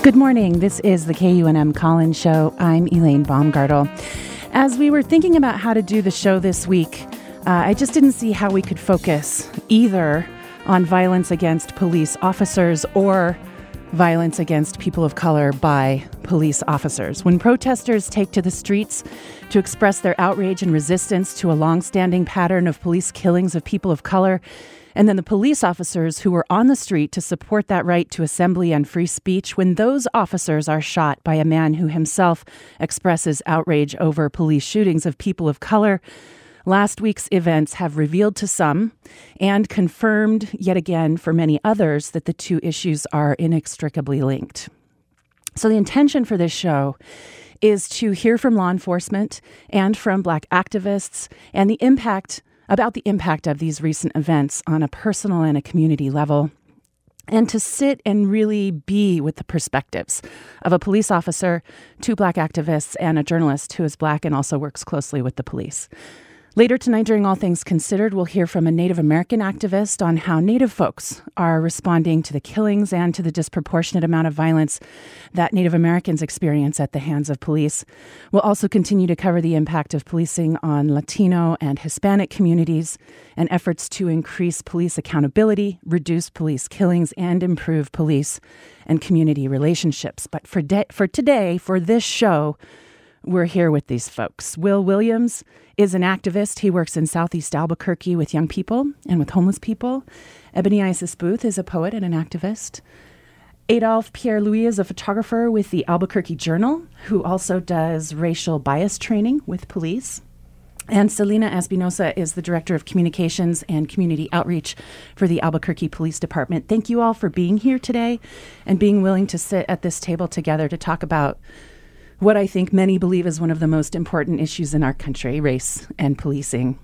Good morning. This is the KUNM Collins Show. I'm Elaine Baumgartel. As we were thinking about how to do the show this week, I just didn't see how we could focus either on violence against police officers or violence against people of color by police officers. When protesters take to the streets to express their outrage and resistance to a longstanding pattern of police killings of people of color, and then the police officers who were on the street to support that right to assembly and free speech, when those officers are shot by a man who himself expresses outrage over police shootings of people of color, last week's events have revealed to some and confirmed yet again for many others that the two issues are inextricably linked. So the intention for this show is to hear from law enforcement and from Black activists and the impact of these recent events on a personal and a community level, and to sit and really be with the perspectives of a police officer, two Black activists, and a journalist who is Black and also works closely with the police. Later tonight, during All Things Considered, we'll hear from a Native American activist on how Native folks are responding to the killings and to the disproportionate amount of violence that Native Americans experience at the hands of police. We'll also continue to cover the impact of policing on Latino and Hispanic communities and efforts to increase police accountability, reduce police killings, and improve police and community relationships. But for today, for this show, we're here with these folks. Will Williams is an activist. He works in Southeast Albuquerque with young people and with homeless people. Ebony Isis Booth is a poet and an activist. Adolphe Pierre-Louis is a photographer with the Albuquerque Journal, who also does racial bias training with police. And Selena Espinosa is the Director of Communications and Community Outreach for the Albuquerque Police Department. Thank you all for being here today and being willing to sit at this table together to talk about what I think many believe is one of the most important issues in our country, race and policing.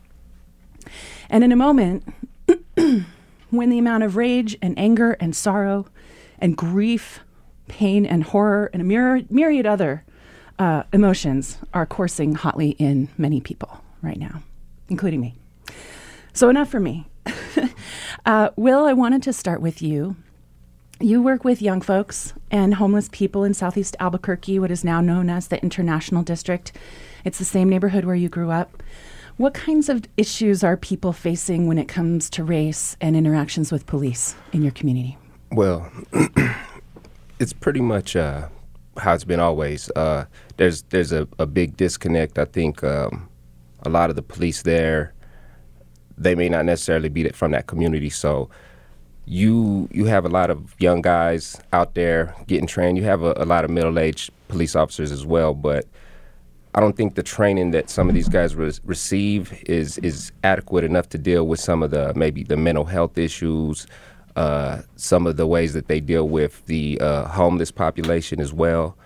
And in a moment, when the amount of rage and anger and sorrow and grief, pain and horror and a myriad other emotions are coursing hotly in many people right now, including me. So enough for me. Will, I wanted to start with you. You work with young folks and homeless people in Southeast Albuquerque, what is now known as the International District. It's the same neighborhood where you grew up. What kinds of issues are people facing when it comes to race and interactions with police in your community? Well, it's pretty much how it's been always. There's a big disconnect. I think a lot of the police there, they may not necessarily be from that community, so you have a lot of young guys out there getting trained. You have a lot of middle-aged police officers as well, but I don't think the training that some of these guys receive is adequate enough to deal with some of maybe the mental health issues, some of the ways that they deal with the homeless population as well.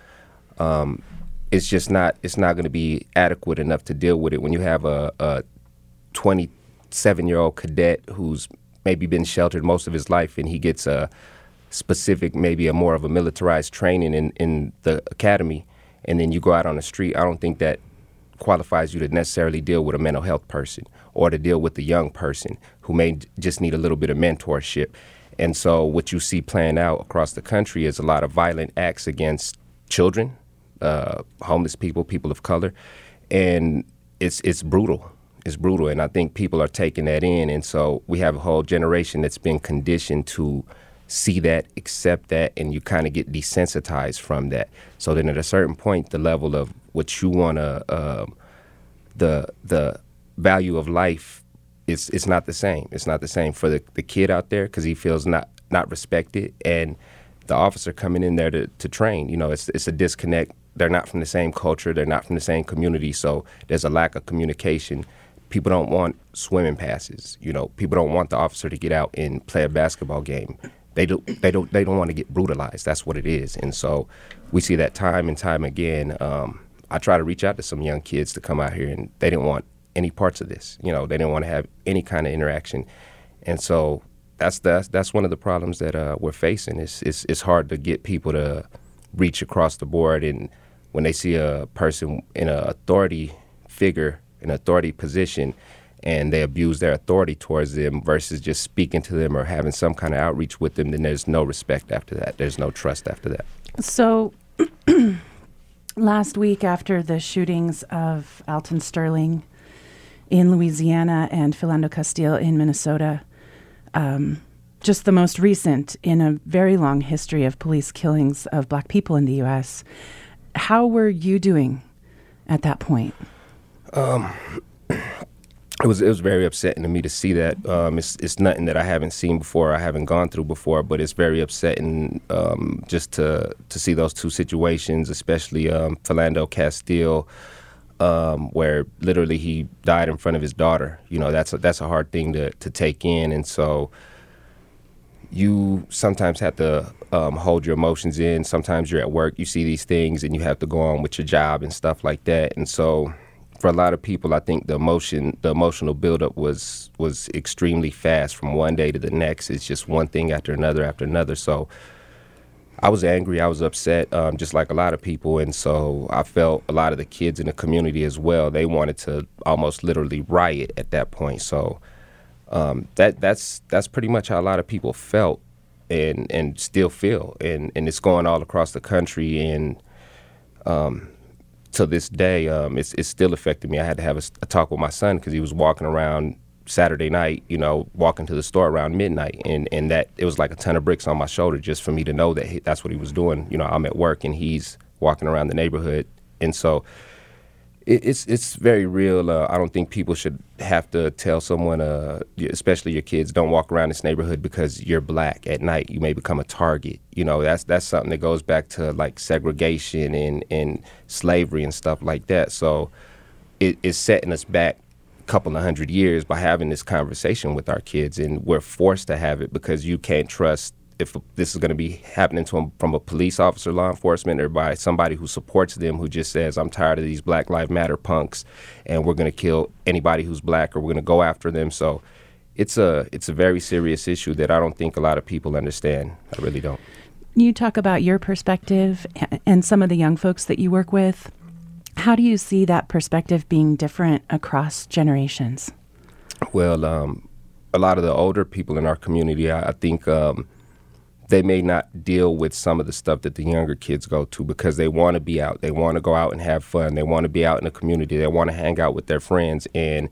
It's not going to be adequate enough to deal with it when you have a 27-year-old cadet who's maybe been sheltered most of his life, and he gets a specific, maybe a more of a militarized training in the academy, and then you go out on the street. I don't think that qualifies you to necessarily deal with a mental health person or to deal with a young person who may just need a little bit of mentorship. And so what you see playing out across the country is a lot of violent acts against children, homeless people, people of color, and it's brutal. It's brutal, and I think people are taking that in, and so we have a whole generation that's been conditioned to see that, accept that, and you kind of get desensitized from that. So then at a certain point, the level of what you want to, the value of life, it's not the same. It's not the same for the kid out there because he feels not respected, and the officer coming in there to train. You know, it's a disconnect. They're not from the same culture. They're not from the same community, so there's a lack of communication. People don't want swimming passes. You know, people don't want the officer to get out and play a basketball game. They don't want to get brutalized. That's what it is. And so we see that time and time again. I try to reach out to some young kids to come out here, and they didn't want any parts of this. You know, they didn't want to have any kind of interaction. And so that's one of the problems that we're facing. It's hard to get people to reach across the board, and when they see a person in an authority figure, an authority position, and they abuse their authority towards them versus just speaking to them or having some kind of outreach with them, then there's no respect after that. There's no trust after that. So last week, after the shootings of Alton Sterling in Louisiana and Philando Castile in Minnesota, just the most recent in a very long history of police killings of Black people in the U.S., how were you doing at that point? It was very upsetting to me to see that. It's nothing that I haven't seen before, I haven't gone through before, but it's very upsetting just to see those two situations, especially Philando Castile, where literally he died in front of his daughter. You know, that's a hard thing to take in, and so you sometimes have to hold your emotions in. Sometimes you're at work, you see these things, and you have to go on with your job and stuff like that. And so for a lot of people, I think the emotional buildup was extremely fast from one day to the next. It's just one thing after another. So I was angry. I was upset, just like a lot of people. And so I felt a lot of the kids in the community as well. They wanted to almost literally riot at that point. So that's pretty much how a lot of people felt and still feel. And it's going all across the country. And to this day, it's still affecting me. I had to have a talk with my son because he was walking around Saturday night, walking to the store around midnight. And that it was like a ton of bricks on my shoulder just for me to know that that's what he was doing. I'm at work and he's walking around the neighborhood. And so it's very real. I don't think people should have to tell someone, especially your kids, don't walk around this neighborhood because you're Black at night. You may become a target. That's something that goes back to like segregation and slavery and stuff like that. So it's setting us back a couple of 100 years by having this conversation with our kids, and we're forced to have it because you can't trust if this is going to be happening to them from a police officer, law enforcement, or by somebody who supports them, who just says, I'm tired of these Black Lives Matter punks, and we're going to kill anybody who's Black, or we're going to go after them. So it's a very serious issue that I don't think a lot of people understand. I really don't. You talk about your perspective and some of the young folks that you work with. How do you see that perspective being different across generations? Well, a lot of the older people in our community, I think they may not deal with some of the stuff that the younger kids go to because they want to be out. They want to go out and have fun. They want to be out in the community. They want to hang out with their friends. And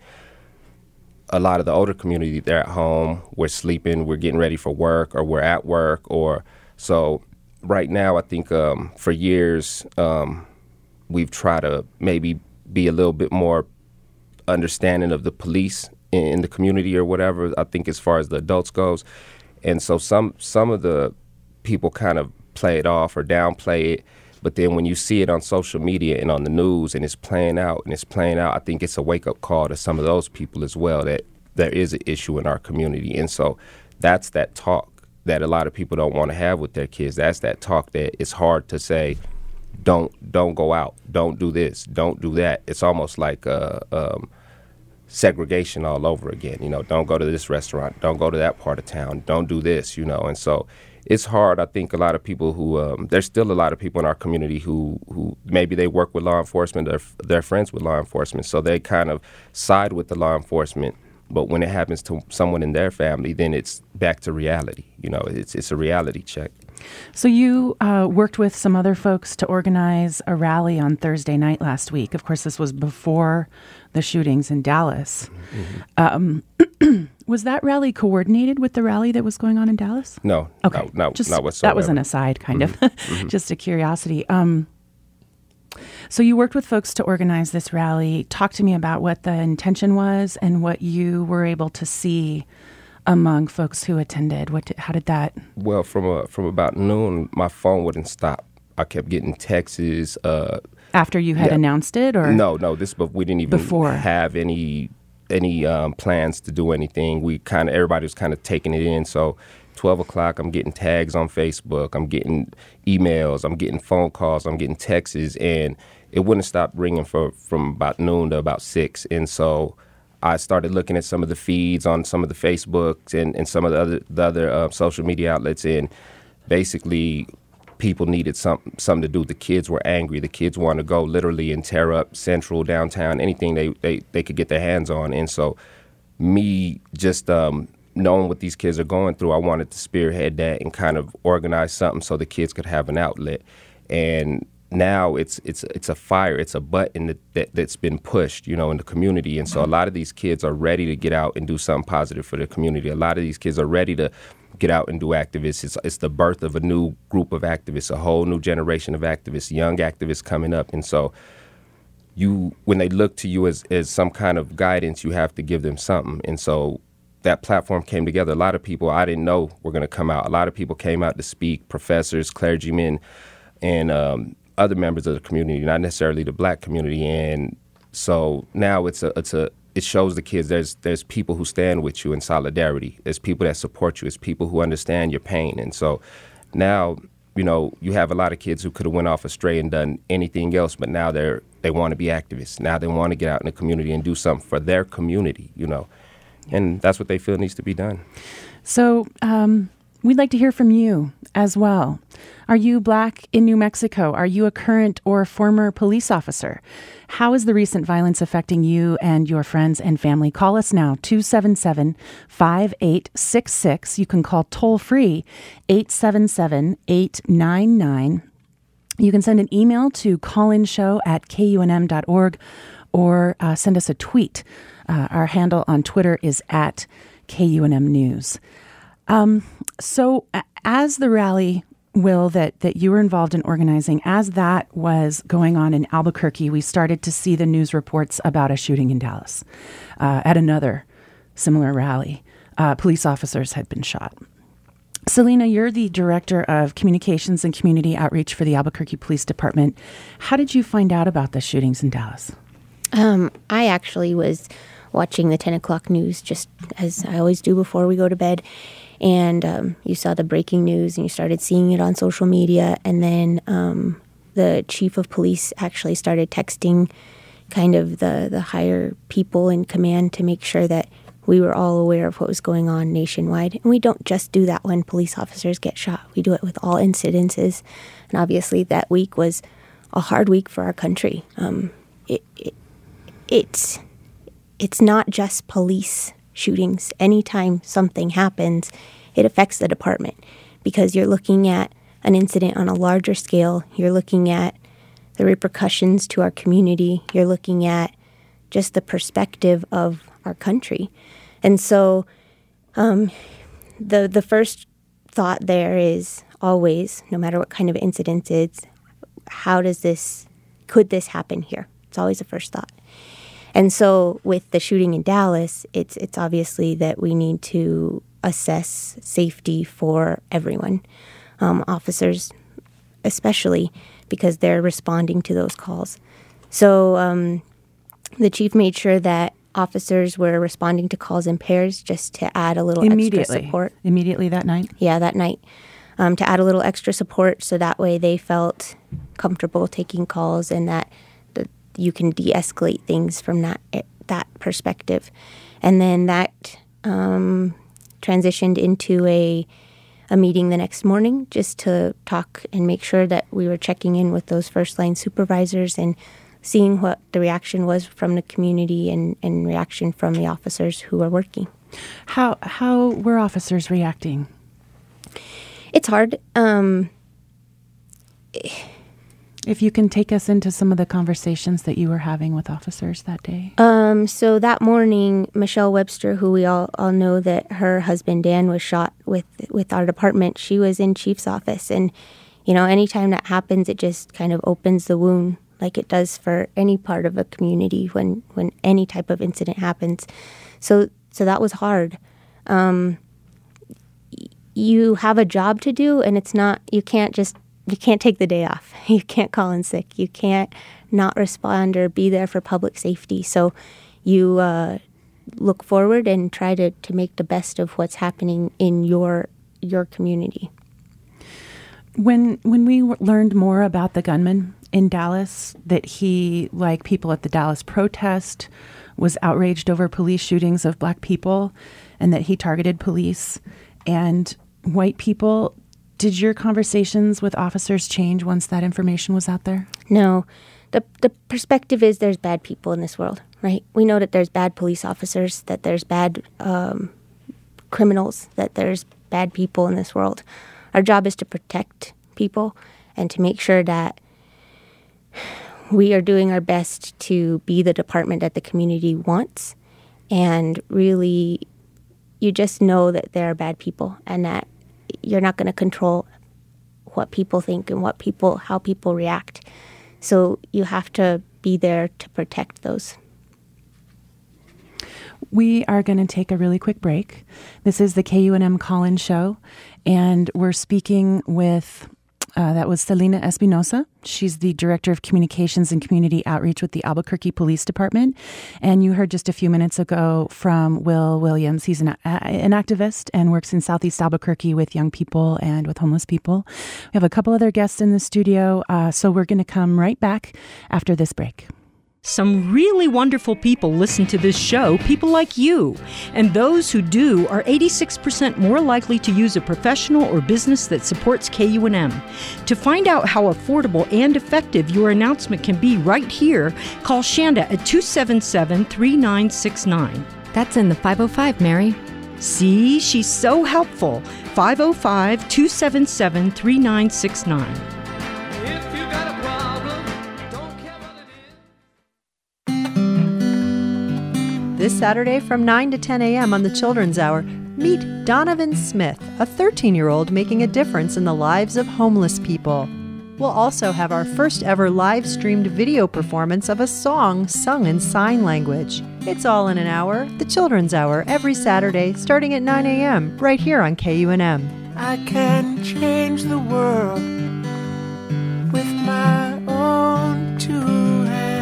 a lot of the older community, they're at home. We're sleeping. We're getting ready for work, or we're at work. So right now, I think for years, we've tried to maybe be a little bit more understanding of the police in the community or whatever, I think as far as the adults goes. And so some of the people kind of play it off or downplay it. But then when you see it on social media and on the news and it's playing out, I think it's a wake-up call to some of those people as well, that there is an issue in our community. And so that's that talk that a lot of people don't want to have with their kids. That's that talk that it's hard to say, don't go out, don't do this, don't do that. It's almost like segregation all over again. Don't go to this restaurant, don't go to that part of town, don't do this, and so it's hard. I think a lot of people who there's still a lot of people in our community who maybe they work with law enforcement, they're friends with law enforcement, so they kind of side with the law enforcement. But when it happens to someone in their family, then it's back to reality. It's a reality check. So you worked with some other folks to organize a rally on Thursday night last week. Of course, this was before the shootings in Dallas. Mm-hmm. Was that rally coordinated with the rally that was going on in Dallas? No. Okay. No, just, not whatsoever. That was an aside, kind mm-hmm. of. Mm-hmm. Just a curiosity. So you worked with folks to organize this rally. Talk to me about what the intention was and what you were able to see among folks who attended. How did that? Well, from about noon, my phone wouldn't stop. I kept getting texts. After you had announced it, or no, but we didn't even have any plans to do anything. Everybody was kind of taking it in. So 12 o'clock, I'm getting tags on Facebook, I'm getting emails, I'm getting phone calls, I'm getting texts, and it wouldn't stop ringing from about noon to about 6. And so I started looking at some of the feeds on some of the Facebooks and some of the other social media outlets, and basically people needed something to do. The kids were angry. The kids wanted to go literally and tear up Central, downtown, anything they could get their hands on. And so me just knowing what these kids are going through, I wanted to spearhead that and kind of organize something so the kids could have an outlet. And now it's a fire, it's a button that's been pushed, in the community. And so a lot of these kids are ready to get out and do something positive for the community. A lot of these kids are ready to get out and do activists. It's the birth of a new group of activists, a whole new generation of activists, young activists coming up. And so when they look to you as some kind of guidance, you have to give them something. And so that platform came together. A lot of people I didn't know were going to come out. A lot of people came out to speak, professors, clergymen, and other members of the community, not necessarily the black community. And so now it shows the kids there's people who stand with you in solidarity. There's people that support you. It's people who understand your pain. And so now, you have a lot of kids who could have went off astray and done anything else, but now they want to be activists. Now they want to get out in the community and do something for their community, and that's what they feel needs to be done. So we'd like to hear from you as well. Are you Black in New Mexico? Are you a current or former police officer? How is the recent violence affecting you and your friends and family? Call us now, 277-5866. You can call toll-free, 877-899. You can send an email to callinshow@kunm.org or send us a tweet. Our handle on Twitter is @KUNM News. So as the rally, Will, that you were involved in organizing, as that was going on in Albuquerque, we started to see the news reports about a shooting in Dallas at another similar rally. Police officers had been shot. Selena, you're the Director of Communications and Community Outreach for the Albuquerque Police Department. How did you find out about the shootings in Dallas? I actually was watching the 10 o'clock news, just as I always do before we go to bed. And you saw the breaking news and you started seeing it on social media. And then the chief of police actually started texting kind of the higher people in command to make sure that we were all aware of what was going on nationwide. And we don't just do that when police officers get shot. We do it with all incidences. And obviously that week was a hard week for our country. It's not just police shootings. Anytime something happens, it affects the department because you're looking at an incident on a larger scale. You're looking at the repercussions to our community. You're looking at just the perspective of our country. And so the first thought there is always, no matter what kind of incident it's, could this happen here? It's always the first thought. And so with the shooting in Dallas, it's obviously that we need to assess safety for everyone, officers especially, because they're responding to those calls. So the chief made sure that officers were responding to calls in pairs just to add a little extra support. Immediately that night? Yeah, that night. To add a little extra support so that way they felt comfortable taking calls and that you can de-escalate things from that perspective. And then that transitioned into a meeting the next morning just to talk and make sure that we were checking in with those first-line supervisors and seeing what the reaction was from the community and reaction from the officers who were working. How were officers reacting? It's hard. If you can take us into some of the conversations that you were having with officers that day. So that morning, Michelle Webster, who we all know that her husband Dan was shot with our department, she was in chief's office. And, anytime that happens, it just kind of opens the wound like it does for any part of a community when any type of incident happens. So that was hard. You have a job to do, and it's not, you can't take the day off. You can't call in sick. You can't not respond or be there for public safety. So you look forward and try to make the best of what's happening in your community. When we learned more about the gunman in Dallas, that he, like people at the Dallas protest, was outraged over police shootings of Black people and that he targeted police and white people, did your conversations with officers change once that information was out there? No. The perspective is there's bad people in this world, right? We know that there's bad police officers, that there's bad criminals, that there's bad people in this world. Our job is to protect people and to make sure that we are doing our best to be the department that the community wants. And really, you just know that there are bad people and that you're not going to control what people think and how people react. So you have to be there to protect those. We are going to take a really quick break. This is the KUNM Call-In Show, and we're speaking with, that was Selena Espinosa. She's the Director of Communications and Community Outreach with the Albuquerque Police Department. And you heard just a few minutes ago from Will Williams. He's an activist and works in Southeast Albuquerque with young people and with homeless people. We have a couple other guests in the studio, so we're going to come right back after this break. Some really wonderful people listen to this show, people like you. And those who do are 86% more likely to use a professional or business that supports KUNM. To find out how affordable and effective your announcement can be right here, call Shanda at 277-3969. That's in the 505, Mary. See, she's so helpful. 505-277-3969. This Saturday from 9 to 10 a.m. on the Children's Hour, meet Donovan Smith, a 13-year-old making a difference in the lives of homeless people. We'll also have our first ever live-streamed video performance of a song sung in sign language. It's all in an hour, the Children's Hour, every Saturday starting at 9 a.m. right here on KUNM. I can change the world with my own two hands.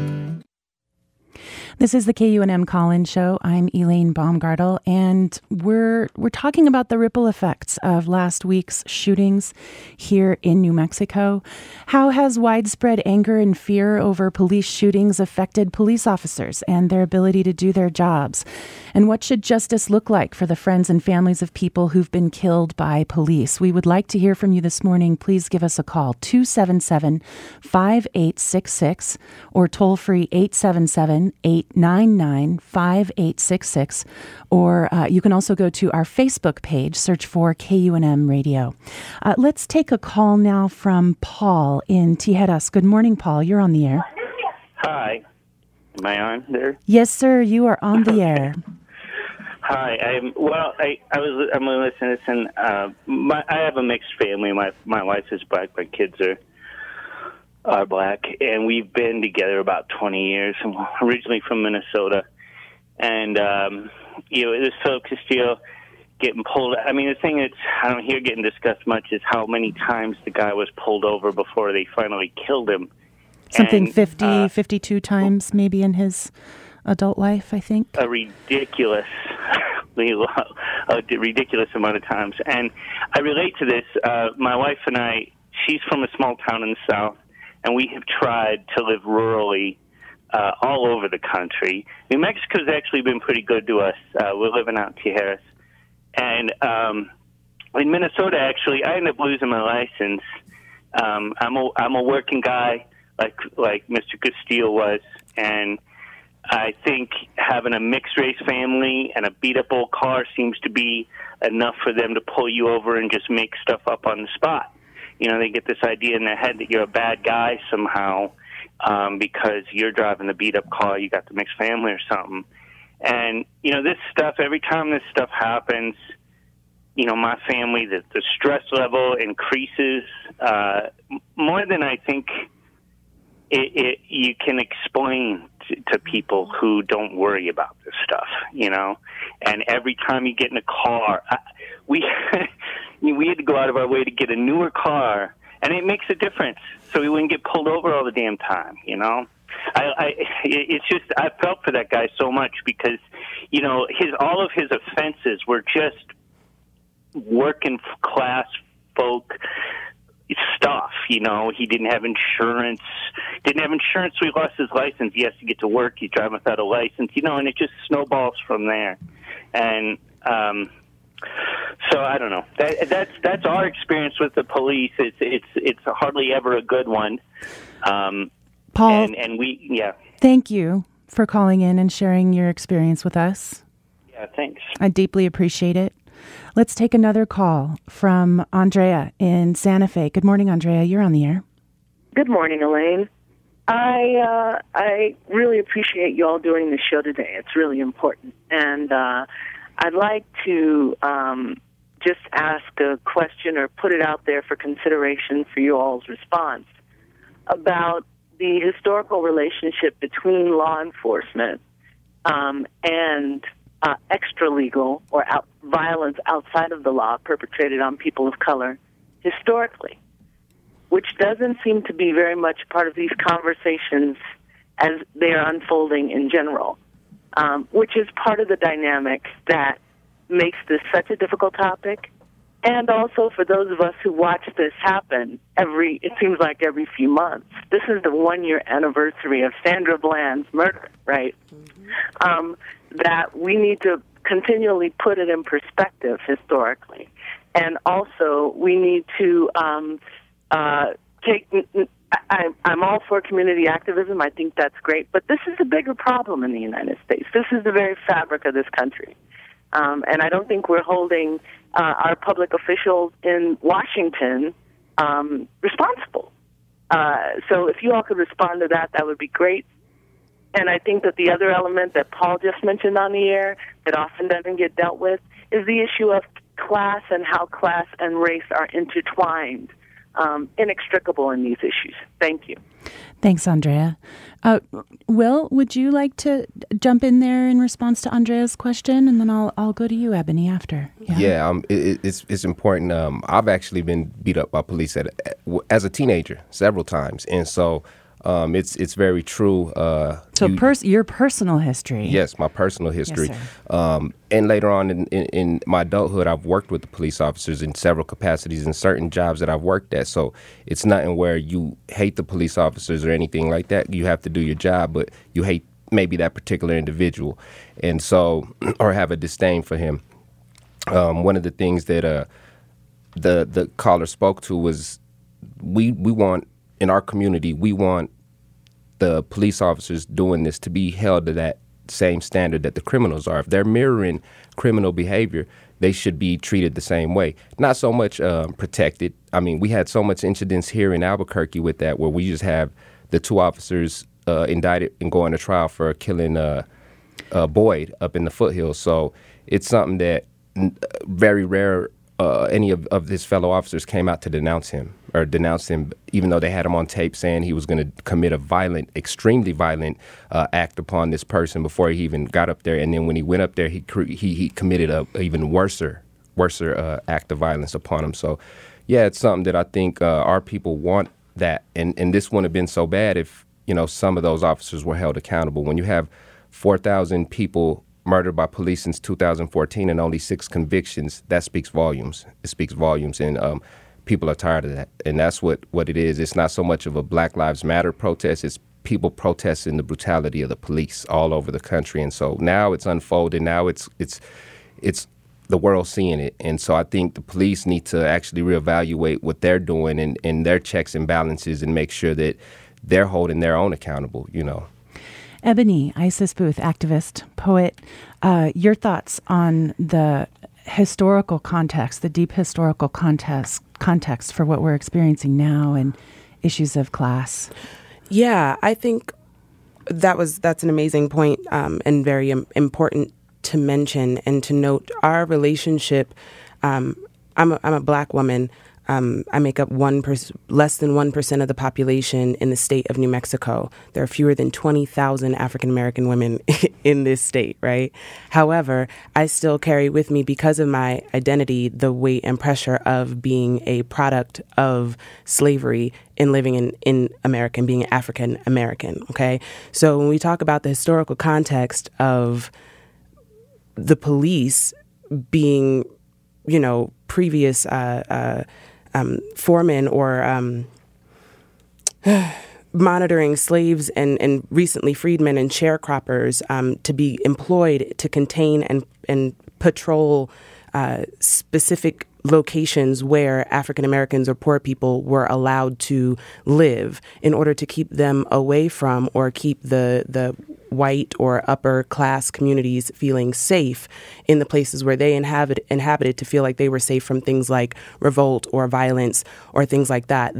This is the KUNM Call-In Show. I'm Elaine Baumgartel, and we're talking about the ripple effects of last week's shootings here in New Mexico. How has widespread anger and fear over police shootings affected police officers and their ability to do their jobs? And what should justice look like for the friends and families of people who've been killed by police? We would like to hear from you this morning. Please give us a call, 277-5866, or toll-free 877-899-5866. Or you can also go to our Facebook page, search for KUNM Radio. Let's take a call now from Paul in Tijeras. Good morning, Paul. You're on the air. Hi. Am I on there? Yes, sir. You are on the air. Hi. I'm listening to this, and I have a mixed family. My wife is black. My kids are black, and we've been together about 20 years. I'm originally from Minnesota, and this Philip Castillo getting pulled. I mean, the thing that I don't hear getting discussed much is how many times the guy was pulled over before they finally killed him. Something 52 times maybe in his adult life, I think. A ridiculous amount of times. And I relate to this. My wife and I, she's from a small town in the South, and we have tried to live rurally all over the country. New Mexico's actually been pretty good to us. We're living out in Tijeras. And in Minnesota, actually, I ended up losing my license. I'm a working guy, like Mr. Castillo was, and I think having a mixed-race family and a beat-up old car seems to be enough for them to pull you over and just make stuff up on the spot. You know, they get this idea in their head that you're a bad guy somehow because you're driving the beat-up car, you got the mixed family or something. And, you know, this stuff, every time this stuff happens, you know, my family, the stress level increases more than I think you can explain to people who don't worry about this stuff, you know. And every time you get in a car, we had to go out of our way to get a newer car, and it makes a difference, so we wouldn't get pulled over all the damn time, you know. It's just, I felt for that guy so much because, you know, all of his offenses were just working class folk stuff, you know. He didn't have insurance, so he lost his license. He has to get to work, he's driving without a license, you know, and it just snowballs from there. And so I don't know. That's our experience with the police. It's hardly ever a good one. Paul, and we, yeah. Thank you for calling in and sharing your experience with us. Yeah, Thanks. I deeply appreciate it. Let's take another call from Andrea in Santa Fe. Good morning, Andrea. You're on the air. Good morning, Elaine. I really appreciate you all doing this show today. It's really important. And I'd like to just ask a question or put it out there for consideration for you all's response about the historical relationship between law enforcement and extra-legal or violence outside of the law perpetrated on people of color historically, which doesn't seem to be very much part of these conversations as they are unfolding in general, which is part of the dynamic that makes this such a difficult topic. And also for those of us who watch this happen it seems like every few months. This is the 1-year anniversary of Sandra Bland's murder, right? Mm-hmm. That we need to continually put it in perspective historically. And also we need to I'm all for community activism. I think that's great. But this is a bigger problem in the United States. This is the very fabric of this country. And I don't think we're holding our public officials in Washington responsible. So if you all could respond to that, that would be great. And I think that the other element that Paul just mentioned on the air that often doesn't get dealt with is the issue of class and how class and race are intertwined, inextricable in these issues. Thank you. Thanks, Andrea. Will, would you like to jump in there in response to Andrea's question, and then I'll go to you, Ebony, after. It's important. I've actually been beat up by police as a teenager several times, and so it's very true. Your personal history. Yes, my personal history. Yes, and later on in my adulthood, I've worked with the police officers in several capacities in certain jobs that I've worked at. So it's nothing where you hate the police officers or anything like that. You have to do your job, but you hate maybe that particular individual, and so or have a disdain for him. One of the things that the caller spoke to was we want in our community, we want the police officers doing this to be held to that same standard that the criminals are. If they're mirroring criminal behavior, they should be treated the same way. Not so much protected. I mean, we had so much incidents here in Albuquerque with that, where we just have the 2 officers indicted and going to trial for killing Boyd up in the foothills. So it's something that very rare any of his fellow officers came out to denounce him, even though they had him on tape saying he was going to commit a violent, extremely violent act upon this person before he even got up there. And then when he went up there, he committed a even worser act of violence upon him. So, yeah, it's something that I think our people want that. And this wouldn't have been so bad if, some of those officers were held accountable. When you have 4,000 people murdered by police since 2014 and only 6 convictions, that speaks volumes. It speaks volumes, and people are tired of that. And that's what it is. It's not so much of a Black Lives Matter protest. It's people protesting the brutality of the police all over the country. And so now it's unfolding. Now it's the world seeing it. And so I think the police need to actually reevaluate what they're doing and their checks and balances and make sure that they're holding their own accountable, Ebony, Isis Booth, activist, poet, your thoughts on the historical context, the deep historical context for what we're experiencing now and issues of class? Yeah, I think that's an amazing point and very important to mention and to note. Our relationship, I'm a Black woman. I make up less than 1% of the population in the state of New Mexico. There are fewer than 20,000 African-American women in this state, right? However, I still carry with me, because of my identity, the weight and pressure of being a product of slavery and living in America and being African-American, okay? So when we talk about the historical context of the police being, previous foremen or monitoring slaves and recently freedmen and sharecroppers to be employed to contain and patrol specific locations where African Americans or poor people were allowed to live in order to keep them away from or keep the white or upper class communities feeling safe in the places where they inhabited to feel like they were safe from things like revolt or violence or things like that.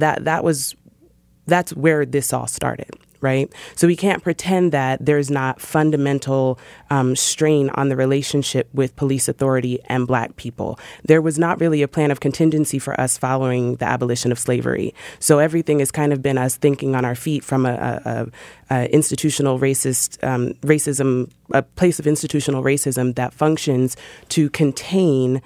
That's where this all started. Right? So we can't pretend that there's not fundamental strain on the relationship with police authority and Black people. There was not really a plan of contingency for us following the abolition of slavery. So everything has kind of been us thinking on our feet from a institutional racism, a place of institutional racism that functions to contain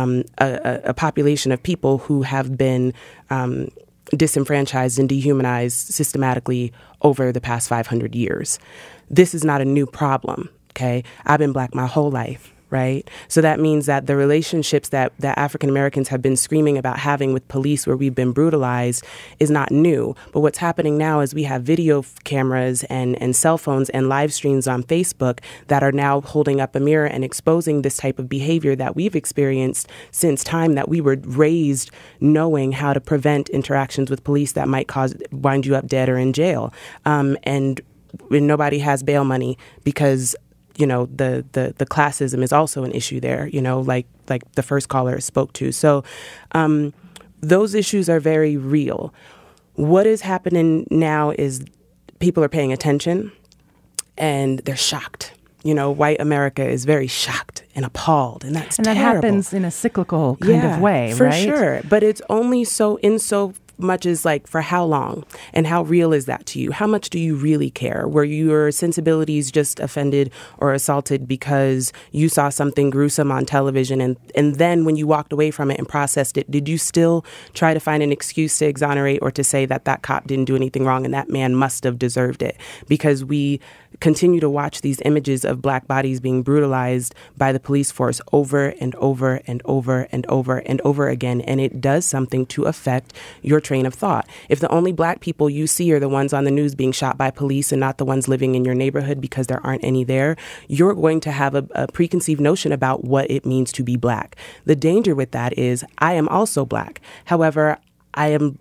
a population of people who have been disenfranchised and dehumanized systematically over the past 500 years. This is not a new problem, okay? I've been Black my whole life, right? So that means that the relationships that African Americans have been screaming about having with police where we've been brutalized is not new. But what's happening now is we have video cameras and cell phones and live streams on Facebook that are now holding up a mirror and exposing this type of behavior that we've experienced since time that we were raised knowing how to prevent interactions with police that might wind you up dead or in jail. And nobody has bail money because the classism is also an issue there, like the first caller spoke to. So those issues are very real. What is happening now is people are paying attention and they're shocked. White America is very shocked and appalled, and that's terrible. And that happens in a cyclical kind of way, for right? For sure. But it's only so much as like for how long and how real is that to you? How much do you really care? Were your sensibilities just offended or assaulted because you saw something gruesome on television and then when you walked away from it and processed it, did you still try to find an excuse to exonerate or to say that cop didn't do anything wrong and that man must have deserved it? Because we continue to watch these images of Black bodies being brutalized by the police force over and over and over and over and over again, and it does something to affect your train of thought. If the only Black people you see are the ones on the news being shot by police and not the ones living in your neighborhood because there aren't any there, you're going to have a preconceived notion about what it means to be Black. The danger with that is I am also Black. However, I am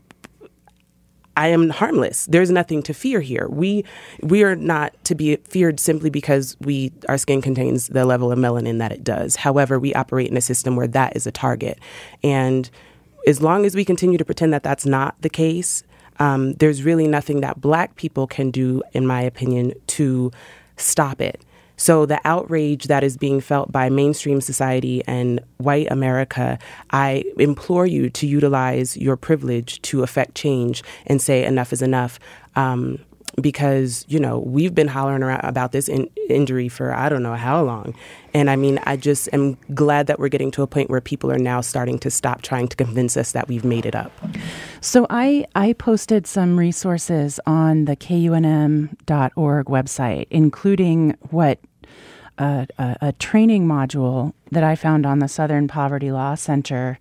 harmless. There's nothing to fear here. We are not to be feared simply because our skin contains the level of melanin that it does. However, we operate in a system where that is a target. And as long as we continue to pretend that that's not the case, there's really nothing that Black people can do, in my opinion, to stop it. So the outrage that is being felt by mainstream society and white America, I implore you to utilize your privilege to affect change and say enough is enough. Because, we've been hollering around about this injury for I don't know how long. And I mean, I just am glad that we're getting to a point where people are now starting to stop trying to convince us that we've made it up. So I posted some resources on the KUNM.org website, including what a training module that I found on the Southern Poverty Law Center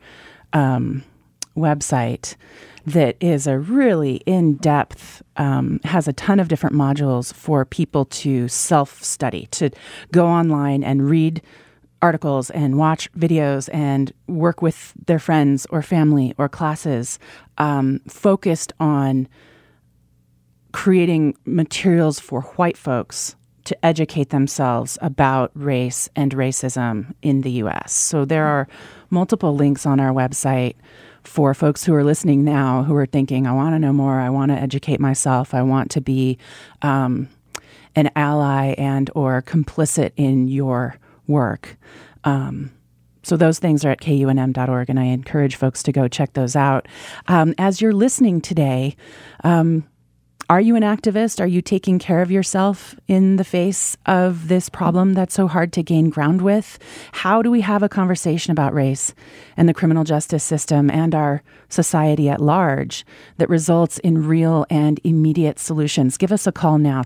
website that is a really in-depth, has a ton of different modules for people to self-study, to go online and read articles and watch videos and work with their friends or family or classes, focused on creating materials for white folks to educate themselves about race and racism in the U.S. So there are multiple links on our website for folks who are listening now who are thinking, I want to know more, I want to educate myself, I want to be an ally and or complicit in your work. So those things are at KUNM.org, and I encourage folks to go check those out. As you're listening today, are you an activist? Are you taking care of yourself in the face of this problem that's so hard to gain ground with? How do we have a conversation about race and the criminal justice system and our society at large that results in real and immediate solutions? Give us a call now,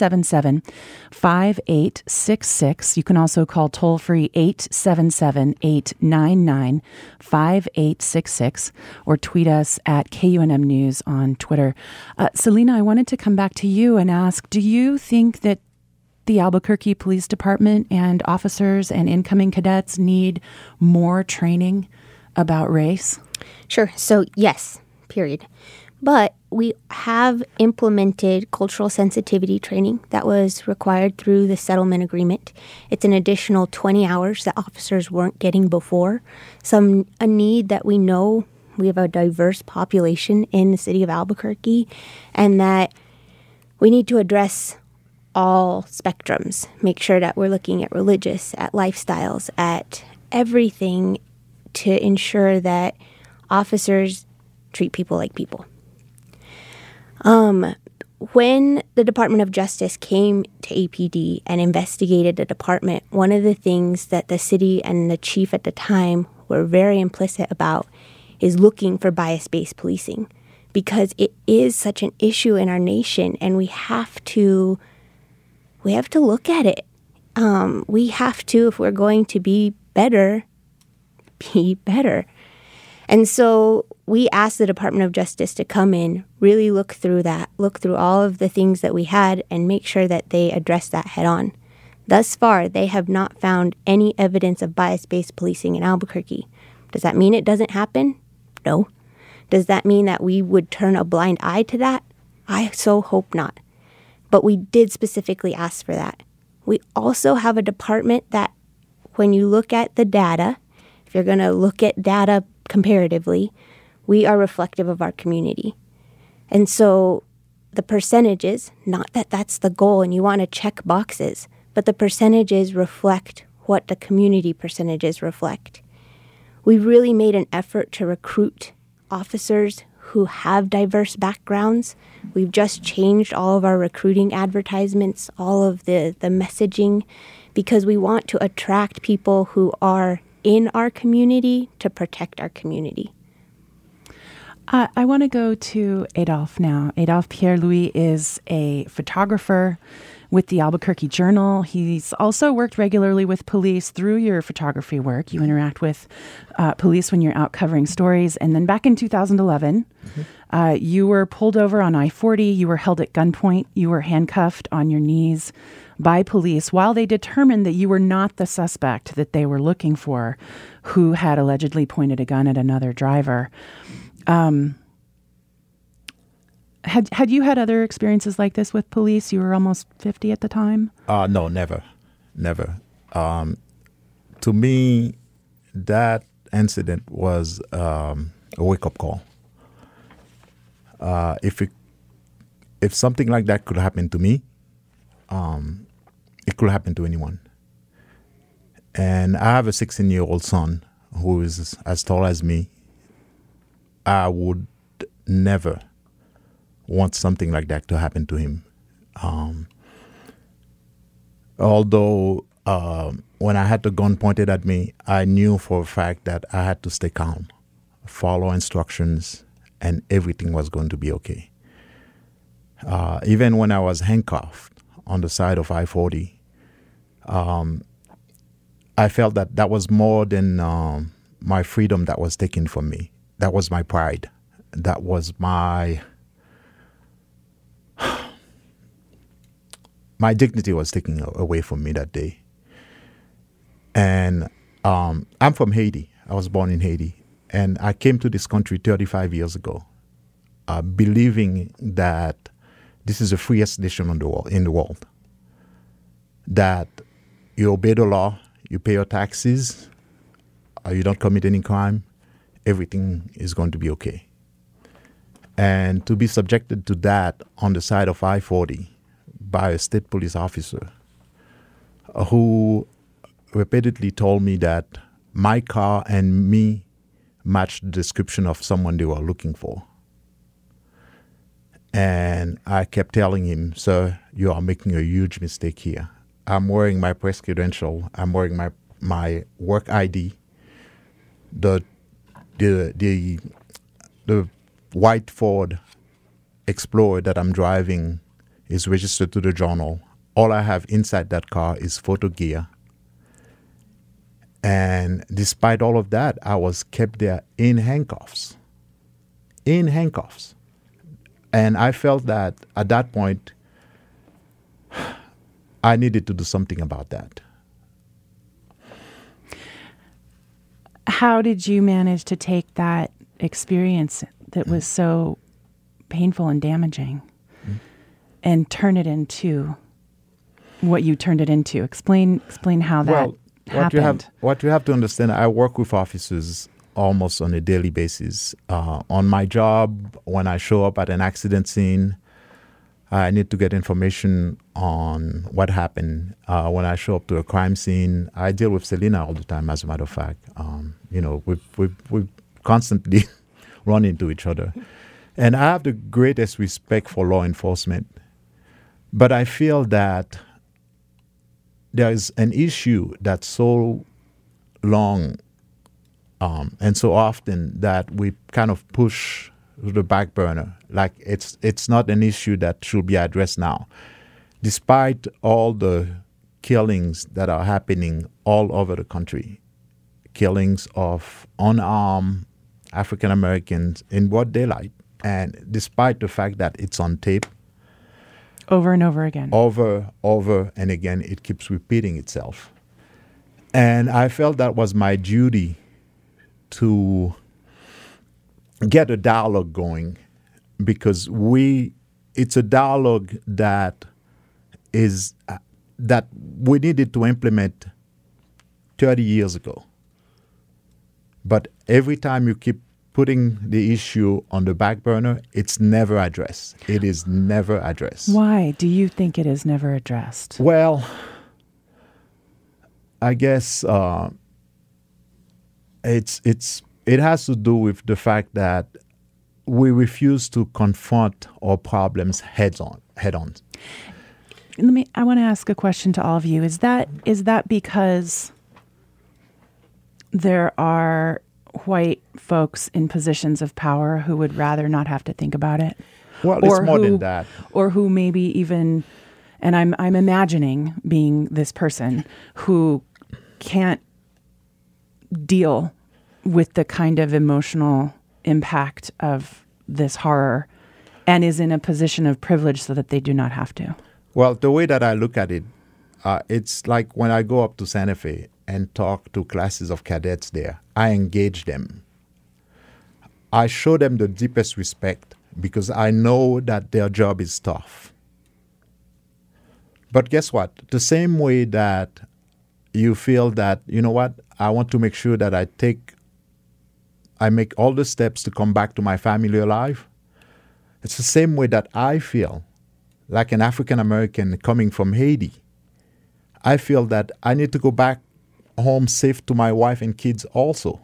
277-5866. You can also call toll-free 877-899-5866 or tweet us at KUNM News on Twitter. Selena, I wanted to come back to you and ask, do you think that the Albuquerque Police Department and officers and incoming cadets need more training about race? Sure. So, yes, period. But we have implemented cultural sensitivity training that was required through the settlement agreement. It's an additional 20 hours that officers weren't getting before. A need that we know we have a diverse population in the city of Albuquerque, and that we need to address all spectrums, make sure that we're looking at religious, at lifestyles, at everything to ensure that officers treat people like people. When the Department of Justice came to APD and investigated the department, one of the things that the city and the chief at the time were very implicit about is looking for bias-based policing, because it is such an issue in our nation, and we have to look at it. We have to, if we're going to be better. And so we asked the Department of Justice to come in, really look through all of the things that we had, and make sure that they address that head on. Thus far, they have not found any evidence of bias-based policing in Albuquerque. Does that mean it doesn't happen? No. Does that mean that we would turn a blind eye to that? I so hope not. But we did specifically ask for that. We also have a department that, when you look at the data, if you're going to look at data comparatively, we are reflective of our community. And so the percentages, not that that's the goal and you want to check boxes, but the percentages reflect what the community percentages reflect. We really made an effort to recruit officers who have diverse backgrounds. We've just changed all of our recruiting advertisements, all of the messaging, because we want to attract people who are in our community to protect our community. I want to go to Adolphe now. Adolphe Pierre-Louis is a photographer with the Albuquerque Journal. He's also worked regularly with police through your photography work. You interact with police when you're out covering stories. And then back in 2011, you were pulled over on I-40. You were held at gunpoint. You were handcuffed on your knees by police while they determined that you were not the suspect that they were looking for, who had allegedly pointed a gun at another driver. Had you had other experiences like this with police? You were almost 50 at the time? No, never. To me, that incident was a wake-up call. If something like that could happen to me, it could happen to anyone. And I have a 16-year-old son who is as tall as me. I would never want something like that to happen to him. Although when I had the gun pointed at me, I knew for a fact that I had to stay calm, follow instructions, and everything was going to be okay. Even when I was handcuffed on the side of I-40, I felt that was more than my freedom that was taken from me. That was my pride. That was my dignity was taken away from me that day. And I'm from Haiti. I was born in Haiti. And I came to this country 35 years ago, believing that this is the freest nation in the world. That you obey the law, you pay your taxes, you don't commit any crime, everything is going to be okay. And to be subjected to that on the side of I-40 by a state police officer who repeatedly told me that my car and me matched the description of someone they were looking for. And I kept telling him, "Sir, you are making a huge mistake here. I'm wearing my press credential. I'm wearing my work ID. The white Ford Explorer that I'm driving is registered to the Journal. All I have inside that car is photo gear." And despite all of that, I was kept there in handcuffs. And I felt that at that point, I needed to do something about that. How did you manage to take that experience that was so painful and damaging and turn it into what you turned it into? Explain how that happened. What you have to understand, I work with officers almost on a daily basis. On my job, when I show up at an accident scene, I need to get information on what happened. When I show up to a crime scene, I deal with Selena all the time, as a matter of fact. We constantly run into each other. And I have the greatest respect for law enforcement. But I feel that there is an issue that's so long and so often that we kind of push to the back burner. Like it's not an issue that should be addressed now. Despite all the killings that are happening all over the country, killings of unarmed African Americans in broad daylight, and despite the fact that it's on tape, over and over again. Over and again, it keeps repeating itself. And I felt that was my duty to get a dialogue going, because it's a dialogue that we needed to implement 30 years ago. But every time you keep putting the issue on the back burner, it's never addressed. It is never addressed. Why do you think it is never addressed? Well, I guess it has to do with the fact that we refuse to confront our problems head on. I want to ask a question to all of you. Is that because there are white folks in positions of power who would rather not have to think about it? Well, it's more than that. Or who maybe even, and I'm imagining being this person who can't deal with the kind of emotional impact of this horror and is in a position of privilege so that they do not have to. Well, the way that I look at it, it's like when I go up to Santa Fe and talk to classes of cadets there, I engage them. I show them the deepest respect because I know that their job is tough. But guess what? The same way that you feel that, you know what, I want to make sure that I make all the steps to come back to my family alive. It's the same way that I feel like an African American coming from Haiti. I feel that I need to go back home safe to my wife and kids also.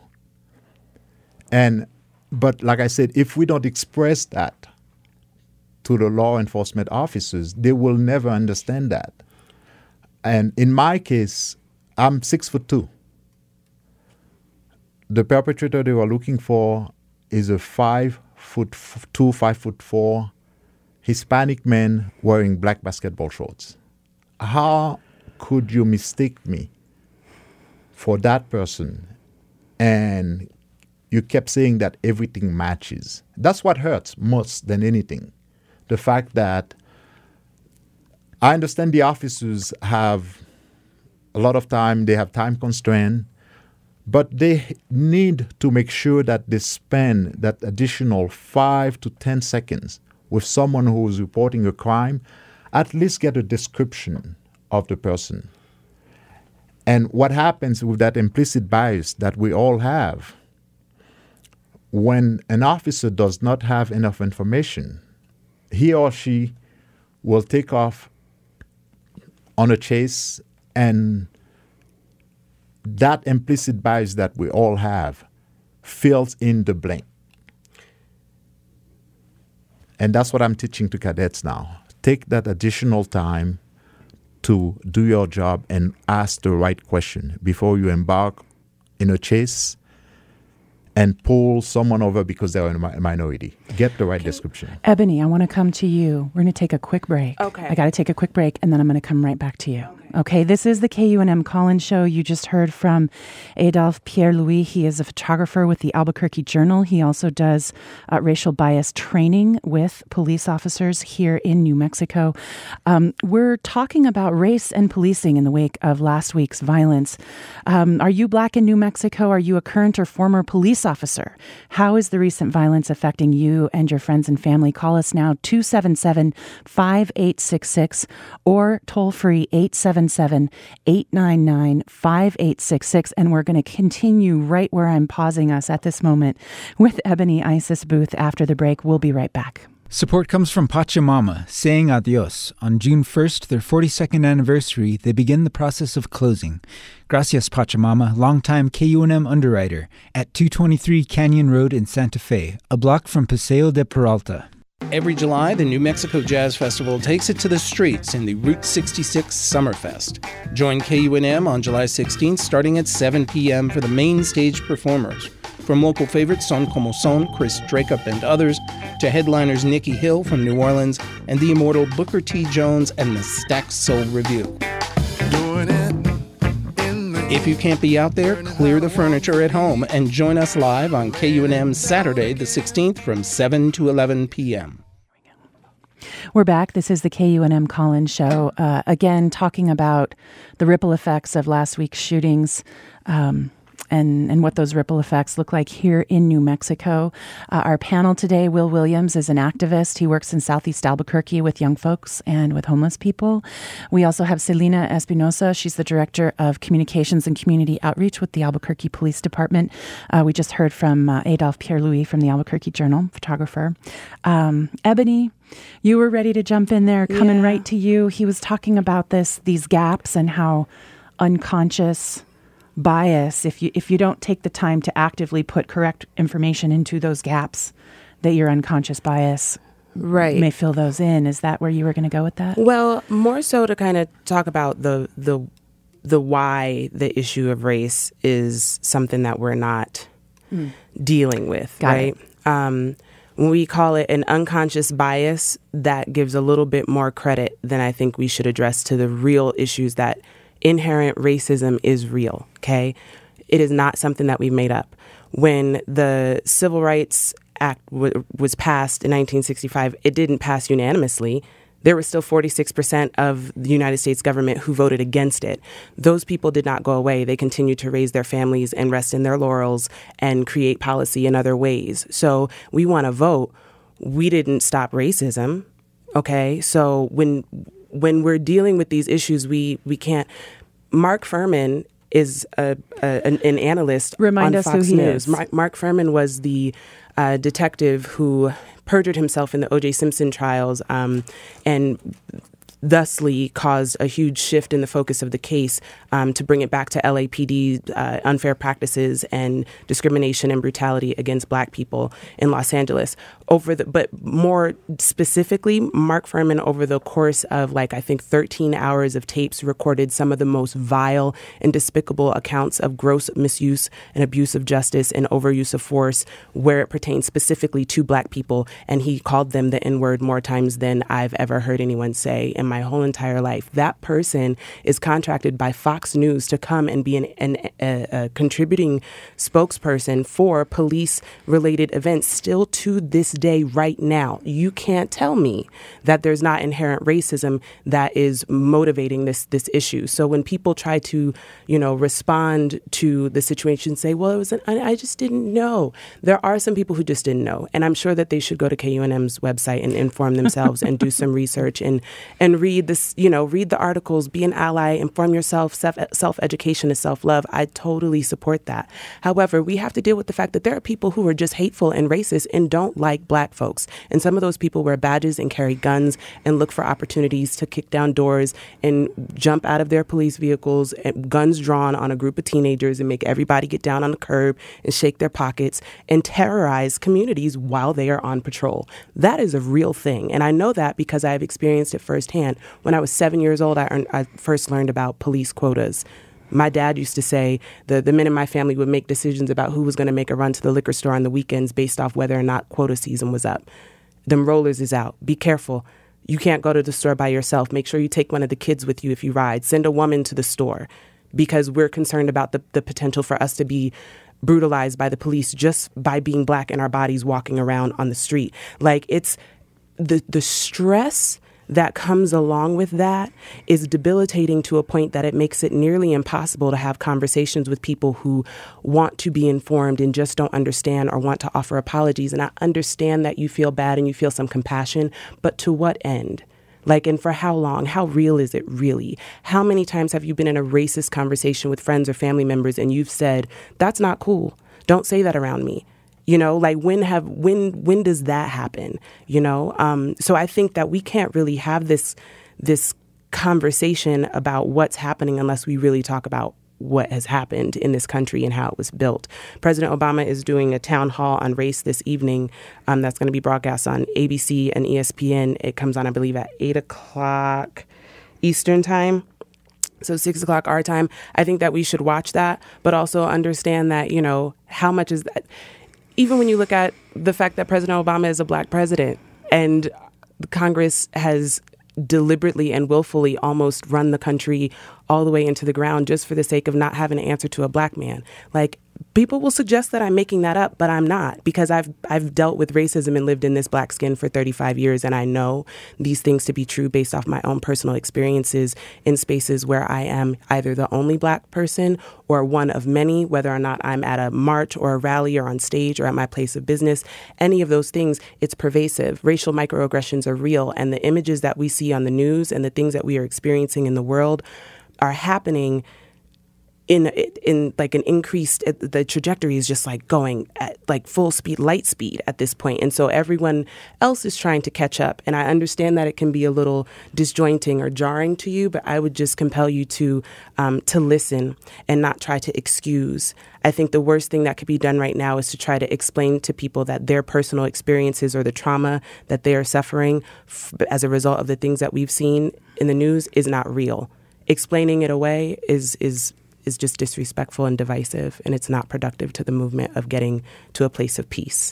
But like I said, if we don't express that to the law enforcement officers, they will never understand that. And in my case, I'm 6'2". The perpetrator they were looking for is a 5'2", 5'4" Hispanic man wearing black basketball shorts. How could you mistake me for that person? And you kept saying that everything matches. That's what hurts most than anything. The fact that I understand the officers have a lot of time, they have time constraint, but they need to make sure that they spend that additional 5 to 10 seconds with someone who is reporting a crime, at least get a description of the person. And what happens with that implicit bias that we all have, when an officer does not have enough information, he or she will take off on a chase, and that implicit bias that we all have fills in the blank. And that's what I'm teaching to cadets now. Take that additional time to do your job and ask the right question before you embark in a chase and pull someone over because they're a minority. Get the right description. Ebony, I want to come to you. We're going to take a quick break. Okay. I got to take a quick break, and then I'm going to come right back to you. Okay, this is the KUNM Call-In Show. You just heard from Adolphe Pierre-Louis. He is a photographer with the Albuquerque Journal. He also does racial bias training with police officers here in New Mexico. We're talking about race and policing in the wake of last week's violence. Are you Black in New Mexico? Are you a current or former police officer? How is the recent violence affecting you and your friends and family? Call us now, 277-5866 or toll-free 877-899-5866. And we're going to continue right where I'm pausing us at this moment with Ebony Isis Booth after the break. We'll be right back. Support comes from Pachamama, saying adios. On June 1st, their 42nd anniversary, they begin the process of closing. Gracias, Pachamama, longtime KUNM underwriter, at 223 Canyon Road in Santa Fe, a block from Paseo de Peralta. Every July, the New Mexico Jazz Festival takes it to the streets in the Route 66 Summerfest. Join KUNM on July 16th starting at 7 p.m. for the main stage performers. From local favorites Son Como Son, Chris Dracup and others, to headliners Nikki Hill from New Orleans and the immortal Booker T. Jones and the Stax Soul Review. If you can't be out there, clear the furniture at home and join us live on KUNM Saturday the 16th from 7 to 11 p.m. We're back. This is the KUNM Call-In Show. Again, talking about the ripple effects of last week's shootings. And what those ripple effects look like here in New Mexico. Our panel today, Will Williams is an activist. He works in Southeast Albuquerque with young folks and with homeless people. We also have Selena Espinosa. She's the Director of Communications and Community Outreach with the Albuquerque Police Department. We just heard from Adolphe Pierre-Louis from the Albuquerque Journal, photographer. Ebony, you were ready to jump in there, coming right to you. He was talking about these gaps and how unconscious bias, if you don't take the time to actively put correct information into those gaps, that your unconscious bias may fill those in. Is that where you were going to go with that? Well, more so to kind of talk about the why the issue of race is something that we're not dealing with, right? When we call it an unconscious bias, that gives a little bit more credit than I think we should address to the real issues that inherent racism is real, okay? It is not something that we made up. When the Civil Rights Act was passed in 1965, it didn't pass unanimously. There was still 46% of the United States government who voted against it. Those people did not go away. They continued to raise their families and rest in their laurels and create policy in other ways. So we want to vote. We didn't stop racism, okay? So when we're dealing with these issues, we can't. Mark Furman is an analyst on Fox News. Mark Furman was the detective who perjured himself in the O.J. Simpson trials and thusly caused a huge shift in the focus of the case to bring it back to LAPD unfair practices and discrimination and brutality against Black people in Los Angeles. But more specifically, Mark Furman, over the course of I think 13 hours of tapes, recorded some of the most vile and despicable accounts of gross misuse and abuse of justice and overuse of force where it pertains specifically to Black people. And he called them the N-word more times than I've ever heard anyone say in my whole entire life. That person is contracted by Fox News to come and be a contributing spokesperson for police-related events still to this day right now. You can't tell me that there's not inherent racism that is motivating this issue. So when people try to, respond to the situation, say, well, I just didn't know. There are some people who just didn't know. And I'm sure that they should go to KUNM's website and inform themselves and do some research and read this, read the articles, be an ally, inform yourself. Self-education is self-love. I totally support that. However, we have to deal with the fact that there are people who are just hateful and racist and don't like Black folks. And some of those people wear badges and carry guns and look for opportunities to kick down doors and jump out of their police vehicles, and guns drawn on a group of teenagers, and make everybody get down on the curb and shake their pockets and terrorize communities while they are on patrol. That is a real thing. And I know that because I have experienced it firsthand. When I was 7 years old, I first learned about police quotas. My dad used to say the men in my family would make decisions about who was going to make a run to the liquor store on the weekends based off whether or not quota season was up. Them rollers is out. Be careful. You can't go to the store by yourself. Make sure you take one of the kids with you if you ride. Send a woman to the store, because we're concerned about the potential for us to be brutalized by the police just by being Black in our bodies walking around on the street. Like, it's the stress that comes along with that is debilitating to a point that it makes it nearly impossible to have conversations with people who want to be informed and just don't understand or want to offer apologies. And I understand that you feel bad and you feel some compassion, but to what end? Like, and for how long? How real is it really? How many times have you been in a racist conversation with friends or family members and you've said, that's not cool. Don't say that around me. You know, like, when does that happen? You know, so I think that we can't really have this conversation about what's happening unless we really talk about what has happened in this country and how it was built. President Obama is doing a town hall on race this evening that's going to be broadcast on ABC and ESPN. It comes on, I believe, at 8 o'clock Eastern time. So 6 o'clock our time. I think that we should watch that, but also understand that, you know, how much is that? Even when you look at the fact that President Obama is a Black president and Congress has deliberately and willfully almost run the country all the way into the ground just for the sake of not having an answer to a Black man. Like, people will suggest that I'm making that up, but I'm not, because I've dealt with racism and lived in this Black skin for 35 years, and I know these things to be true based off my own personal experiences in spaces where I am either the only Black person or one of many, whether or not I'm at a march or a rally or on stage or at my place of business. Any of those things, it's pervasive. Racial microaggressions are real, and the images that we see on the news and the things that we are experiencing in the world are happening in like an increased, the trajectory is just like going at like full speed, light speed at this point. And so everyone else is trying to catch up. And I understand that it can be a little disjointing or jarring to you, but I would just compel you to listen and not try to excuse. I think the worst thing that could be done right now is to try to explain to people that their personal experiences or the trauma that they are suffering as a result of the things that we've seen in the news is not real. Explaining it away is just disrespectful and divisive, and it's not productive to the movement of getting to a place of peace.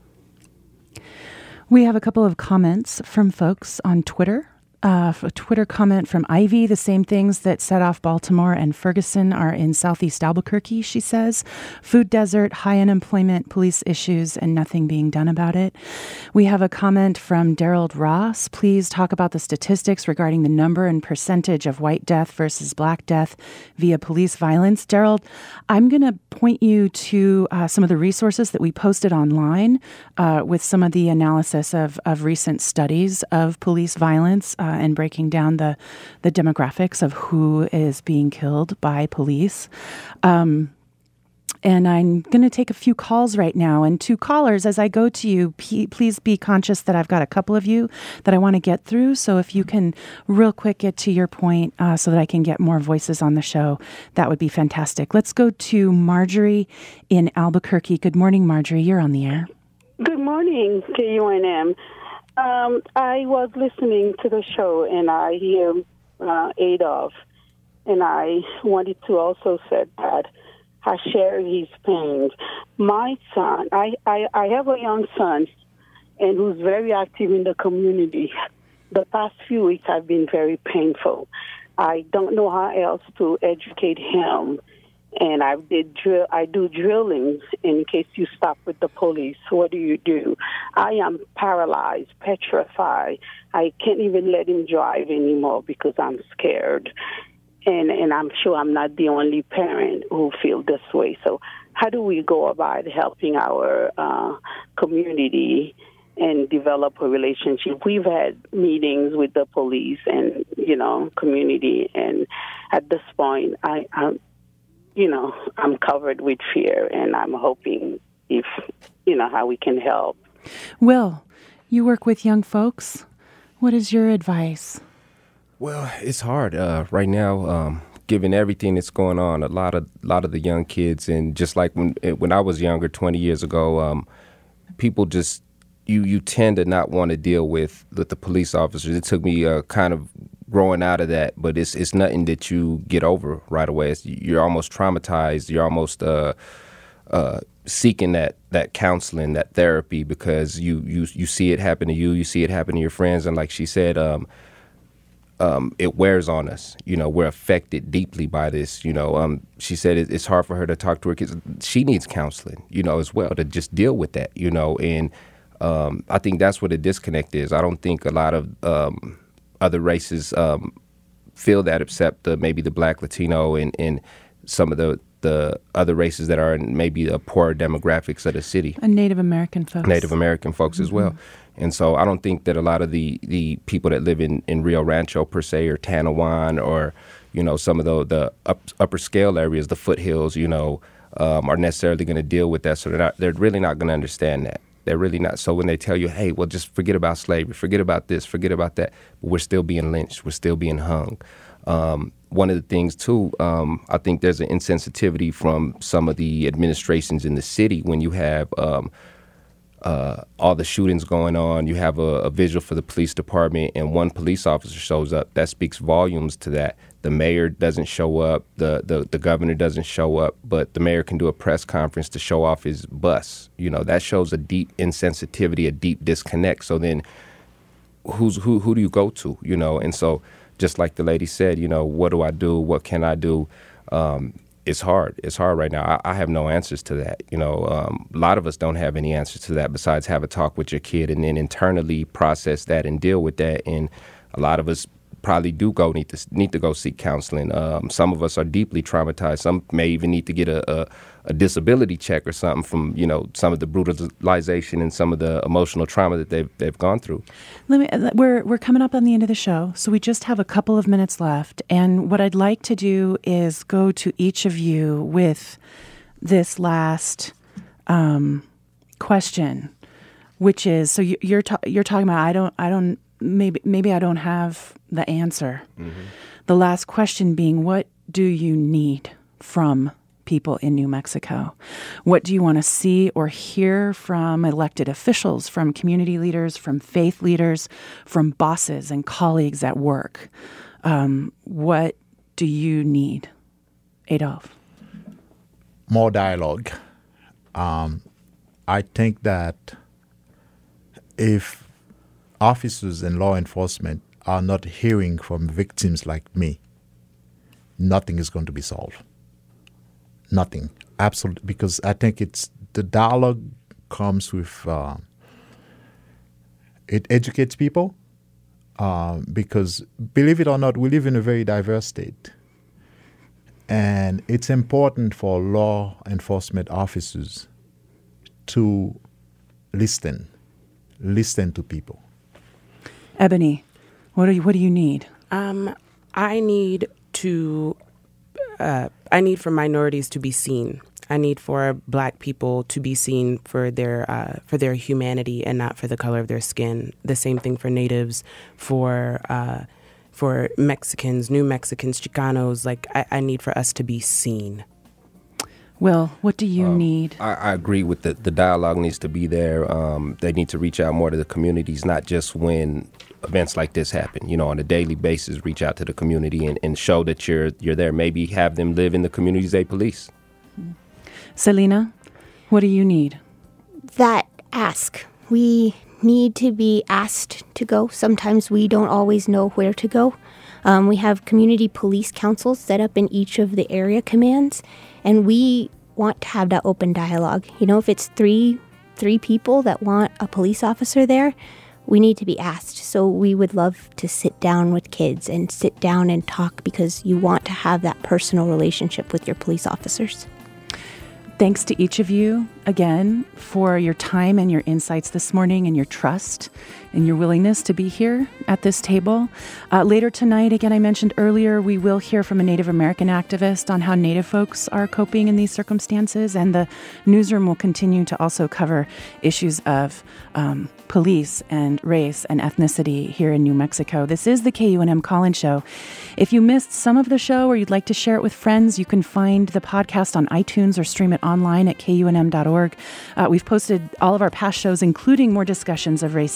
We have a couple of comments from folks on Twitter. A Twitter comment from Ivy, the same things that set off Baltimore and Ferguson are in Southeast Albuquerque, she says. Food desert, high unemployment, police issues, and nothing being done about it. We have a comment from Daryl Ross. Please talk about the statistics regarding the number and percentage of white death versus Black death via police violence. Daryl, I'm going to point you to some of the resources that we posted online with some of the analysis of recent studies of police violence and breaking down the demographics of who is being killed by police. And I'm going to take a few calls right now. And to callers, as I go to you, please be conscious that I've got a couple of you that I want to get through. So if you can real quick get to your point so that I can get more voices on the show, that would be fantastic. Let's go to Marjorie in Albuquerque. Good morning, Marjorie. You're on the air. Good morning, KUNM. I was listening to the show, and I hear Adolf, and I wanted to also say that I share his pain. My son, I have a young son, and who's very active in the community. The past few weeks have been very painful. I don't know how else to educate him. And I do drilling in case you stop with the police. What do you do? I am paralyzed, petrified. I can't even let him drive anymore because I'm scared. And I'm sure I'm not the only parent who feel this way. So how do we go about helping our community and develop a relationship? We've had meetings with the police and, community. And at this point, I'm covered with fear, and I'm hoping how we can help. Will, you work with young folks. What is your advice? Well, it's hard right now, given everything that's going on. A lot of the young kids, and just like when I was younger, 20 years ago, people just you tend to not want to deal with the police officers. It took me kind of growing out of that, but it's nothing that you get over right away. You're almost traumatized. You're almost seeking that counseling, that therapy, because you see it happen to you see it happen to your friends, and like she said, it wears on us. We're affected deeply by this. She said it's hard for her to talk to her kids. She needs counseling, as well, to just deal with that, and I think that's what a disconnect is. I don't think a lot of other races feel that, except maybe the Black, Latino, and some of the other races that are in maybe the poorer demographics of the city. And Native American folks. As well. And so I don't think that a lot of the people that live in Rio Rancho, per se, or Tanawan, or, some of the upper scale areas, the foothills, are necessarily going to deal with that. So they're really not going to understand that. They're really not. So when they tell you, hey, well, just forget about slavery, forget about this, forget about that, but we're still being lynched, we're still being hung. One of the things, too, I think there's an insensitivity from some of the administrations in the city when you have all the shootings going on. You have a vigil for the police department, and one police officer shows up. That speaks volumes to that. The mayor doesn't show up. The governor doesn't show up, but the mayor can do a press conference to show off his bus. That shows a deep insensitivity, a deep disconnect. So then who do you go to? And so just like the lady said, what do I do? What can I do? It's hard. It's hard right now. I have no answers to that. A lot of us don't have any answers to that besides have a talk with your kid and then internally process that and deal with that. And a lot of us probably do need to go seek counseling. Some of us are deeply traumatized. Some may even need to get a disability check or something from some of the brutalization and some of the emotional trauma that they've gone through. We're coming up on the end of the show, so we just have a couple of minutes left. And what I'd like to do is go to each of you with this last question, which is: so you're talking about maybe I don't have the answer. Mm-hmm. The last question being, what do you need from people in New Mexico? What do you want to see or hear from elected officials, from community leaders, from faith leaders, from bosses and colleagues at work? What do you need, Adolphe? More dialogue. I think that if officers and law enforcement are not hearing from victims like me, nothing is going to be solved. Nothing. Absolutely. Because I think the dialogue comes with, it educates people, because believe it or not, we live in a very diverse state. And it's important for law enforcement officers to listen to people. Ebony, what do you need? I need for minorities to be seen. I need for Black people to be seen for their humanity and not for the color of their skin. The same thing for Natives, for Mexicans, New Mexicans, Chicanos. I need for us to be seen. Will, what do you need? I agree with the dialogue needs to be there. They need to reach out more to the communities, not just when events like this happen. On a daily basis, reach out to the community and show that you're there. Maybe have them live in the communities they police. Selena, what do you need? That ask. We need to be asked to go. Sometimes we don't always know where to go. We have community police councils set up in each of the area commands, and we want to have that open dialogue. If it's three people that want a police officer there, we need to be asked. So we would love to sit down with kids and sit down and talk, because you want to have that personal relationship with your police officers. Thanks to each of you again for your time and your insights this morning, and your trust and your willingness to be here at this table. Later tonight, again, I mentioned earlier, we will hear from a Native American activist on how Native folks are coping in these circumstances, and the newsroom will continue to also cover issues of police and race and ethnicity here in New Mexico. This is the KUNM Call-In Show. If you missed some of the show or you'd like to share it with friends, you can find the podcast on iTunes or stream it online at KUNM.org. We've posted all of our past shows, including more discussions of race and policing,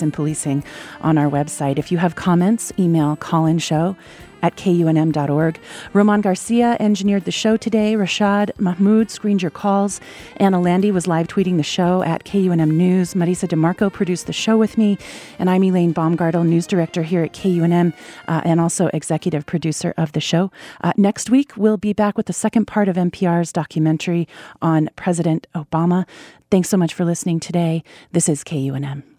everything on our website. If you have comments, email callinshow@kunm.org. Roman Garcia engineered the show today. Rashad Mahmoud screened your calls. Anna Landy was live tweeting the show at KUNM News. Marisa DeMarco produced the show with me. And I'm Elaine Baumgartel, news director here at KUNM, and also executive producer of the show. Next week, we'll be back with the second part of NPR's documentary on President Obama. Thanks so much for listening today. This is KUNM.